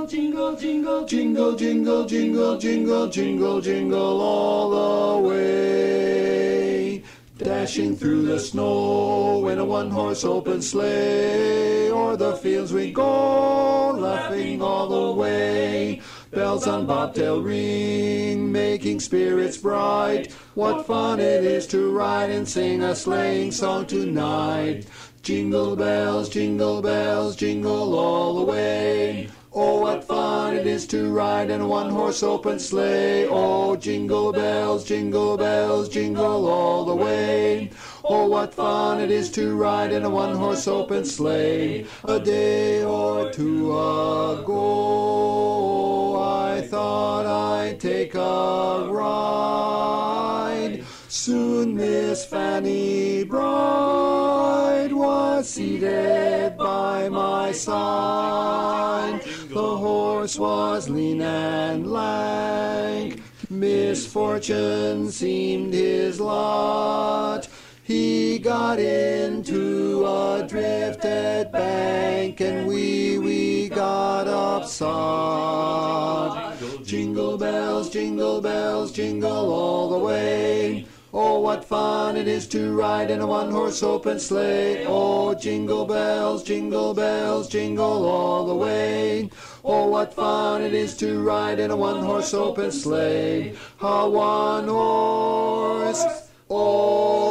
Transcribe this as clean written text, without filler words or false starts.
jingle, jingle, jingle, jingle, jingle, jingle, jingle, jingle all the way. Dashing through the snow in a one-horse open sleigh, o'er the fields we go, laughing all the way. Bells on bobtail ring, making spirits bright. What fun it is to ride and sing a sleighing song tonight. Jingle bells, jingle all the way. Oh, what fun it is to ride in a one-horse open sleigh. Oh, jingle bells, jingle all the way. Oh, what fun it is to ride in a one-horse open sleigh. A day or two ago, I thought I'd take a ride. Soon Miss Fanny Bride was seated by my side. The horse was lean and lank, misfortune seemed his lot. He got into a drifted bank, and we got upside. Jingle bells, jingle all the way. Oh, what fun it is to ride in a one-horse open sleigh. Oh, jingle bells, jingle all the way. Oh, what fun it is to ride in a one-horse open sleigh. A one-horse open